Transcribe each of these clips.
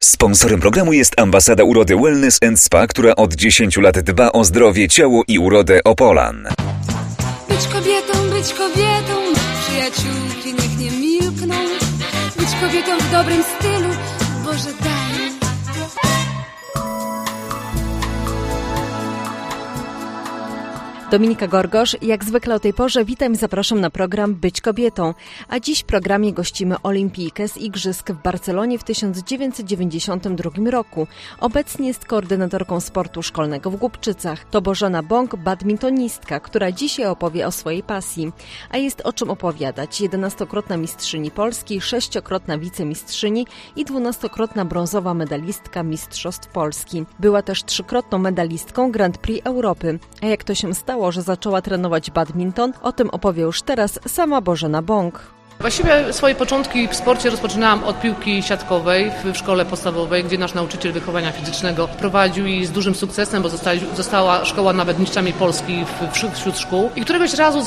Sponsorem programu jest Ambasada Urody Wellness & Spa, która od 10 lat dba o zdrowie, ciało i urodę Opolan. Być kobietą, przyjaciółki niech nie milkną. Być kobietą w dobrym stylu, Boże daj. Dominika Gorgosz, jak zwykle o tej porze witam i zapraszam na program Być kobietą. A dziś w programie gościmy olimpijkę z Igrzysk w Barcelonie w 1992 roku. Obecnie jest koordynatorką sportu szkolnego w Głubczycach. To Bożena Bąk, badmintonistka, która dzisiaj opowie o swojej pasji. A jest o czym opowiadać. 11-krotna mistrzyni Polski, 6-krotna wicemistrzyni i 12-krotna brązowa medalistka Mistrzostw Polski. Była też 3-krotną medalistką Grand Prix Europy. A jak to się stało, że zaczęła trenować badminton, o tym opowie już teraz sama Bożena Bąk. Właściwie swoje początki w sporcie rozpoczynałam od piłki siatkowej w szkole podstawowej, gdzie nasz nauczyciel wychowania fizycznego prowadził i z dużym sukcesem, bo została szkoła nawet mistrzami Polski wśród szkół. I któregoś razu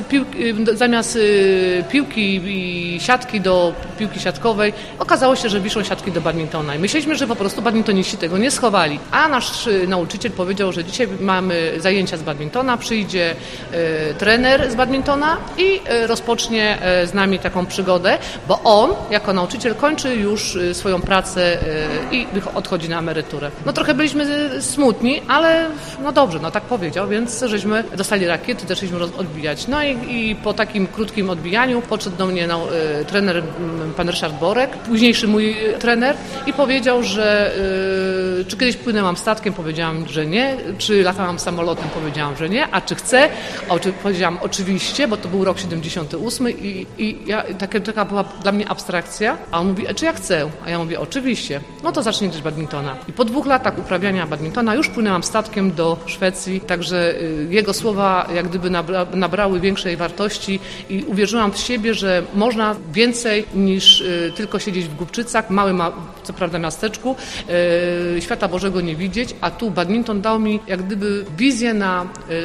zamiast piłki i siatki do piłki siatkowej okazało się, że wiszą siatki do badmintona. I myśleliśmy, że po prostu badmintoniści tego nie schowali. A nasz nauczyciel powiedział, że dzisiaj mamy zajęcia z badmintona, przyjdzie trener z badmintona i rozpocznie z nami taką przygodę, bo on jako nauczyciel kończy już swoją pracę i odchodzi na emeryturę. No trochę byliśmy smutni, ale no dobrze, no tak powiedział, więc żeśmy dostali rakiety, też żeśmy odbijać. No i po takim krótkim odbijaniu podszedł do mnie trener pan Ryszard Borek, późniejszy mój trener i powiedział, że czy kiedyś płynęłam statkiem, powiedziałam, że nie, czy latałam samolotem, powiedziałam, że nie, a czy chcę? Powiedziałam oczywiście, bo to był rok 78 i taka była dla mnie abstrakcja, a on mówi, czy ja chcę? A ja mówię, oczywiście. No to zacznij grać badmintona. I po 2 latach uprawiania badmintona już płynęłam statkiem do Szwecji, także jego słowa jak gdyby nabrały większej wartości i uwierzyłam w siebie, że można więcej niż tylko siedzieć w Głubczycach, małym, co prawda miasteczku, świata Bożego nie widzieć, a tu badminton dał mi jak gdyby wizję na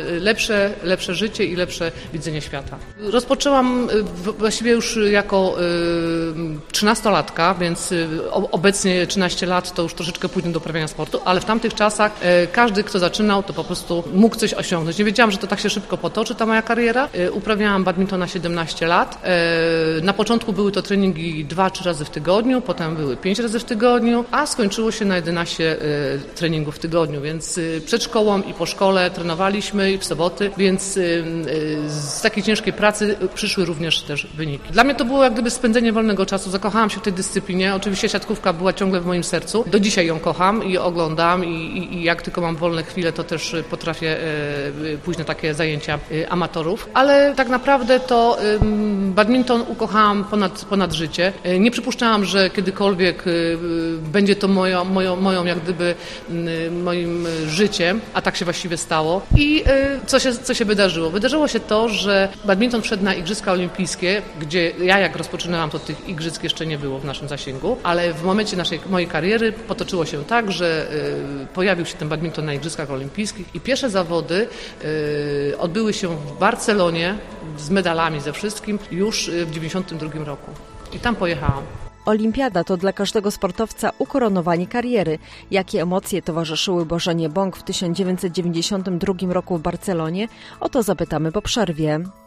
lepsze życie i lepsze widzenie świata. Rozpoczęłam właściwie już jako 13-latka, więc obecnie 13 lat to już troszeczkę pójdę do uprawiania sportu, ale w tamtych czasach każdy, kto zaczynał, to po prostu mógł coś osiągnąć. Nie wiedziałam, że to tak się szybko potoczy, ta moja kariera. Uprawiałam badmintona 17 lat. Na początku były to treningi 2-3 razy w tygodniu, potem były 5 razy w tygodniu, a skończyło się na 11 treningów w tygodniu, więc przed szkołą i po szkole trenowaliśmy i w soboty, więc z takiej ciężkiej pracy przyszły również też wyniki. Dla mnie to było jak gdyby spędzenie wolnego czasu. Zakochałam się w tej dyscyplinie. Oczywiście siatkówka była ciągle w moim sercu. Do dzisiaj ją kocham i oglądam i jak tylko mam wolne chwile, to też potrafię pójść na takie zajęcia amatorów. Ale tak naprawdę to badminton ukochałam ponad życie. Nie przypuszczałam, że kiedykolwiek będzie to moją jak gdyby moim życiem, a tak się właściwie stało. I co się wydarzyło? Wydarzyło się to, że badminton wszedł na Igrzyska Olimpijskie, gdzie ja jak rozpoczynałam, to tych igrzysk jeszcze nie było w naszym zasięgu, ale w momencie mojej kariery potoczyło się tak, że pojawił się ten badminton na Igrzyskach Olimpijskich i pierwsze zawody odbyły się w Barcelonie z medalami ze wszystkim już w 1992 roku. I tam pojechałam. Olimpiada to dla każdego sportowca ukoronowanie kariery. Jakie emocje towarzyszyły Bożenie Bąk w 1992 roku w Barcelonie? O to zapytamy po przerwie.